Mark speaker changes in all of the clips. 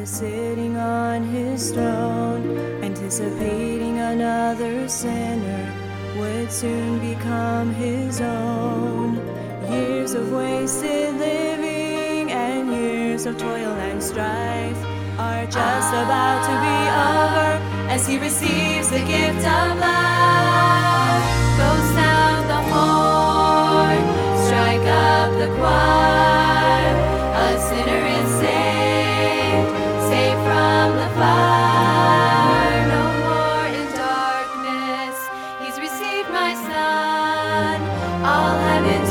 Speaker 1: was sitting on his throne, anticipating another sinner would soon become his own. Years of wasted living and years of toil and strife are just about to be over as he receives the gift of life. Go sound the horn, strike up the choir. A sinner is saved, saved from the fire. No more in darkness, he's received my son. All heaven's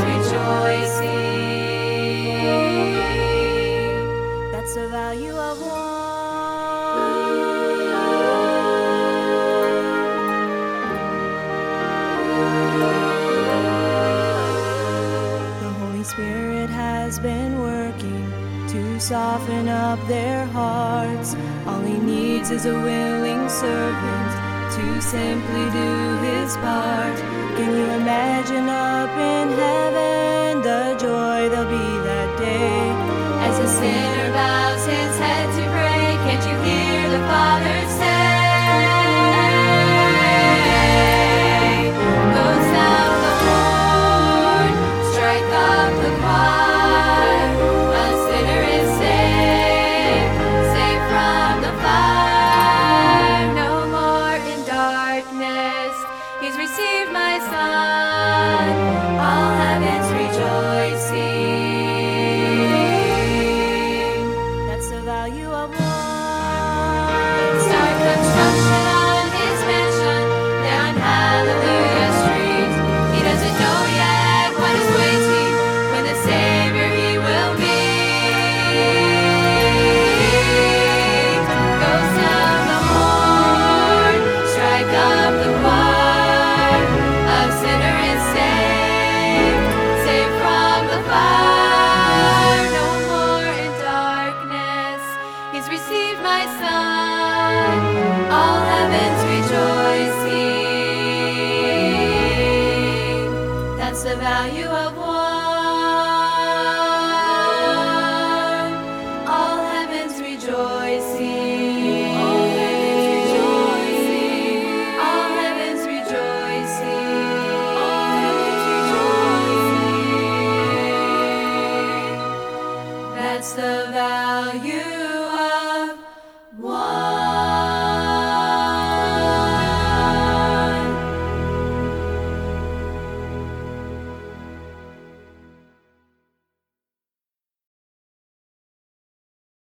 Speaker 1: rejoicing. That's the value of one. The Holy Spirit has been working to soften up their hearts. All he needs is a willing servant to simply do his part. Can you imagine up in heaven the joy there'll be that day as a sinner bows his head to pray? Can't you hear the Father say, go sound the horn, strike up the choir. A sinner is saved, saved from the fire. No more in darkness, he's received my son. All heaven's rejoicing. That's the value of one. Start construction on his mansion there on Hallelujah Street. He doesn't know yet what is waiting when the Savior he will meet. Go sound the horn, strike up the choir. A sinner is saved, saved from the fire. No more in darkness, he's received my son. All heaven's rejoicing. That's the value of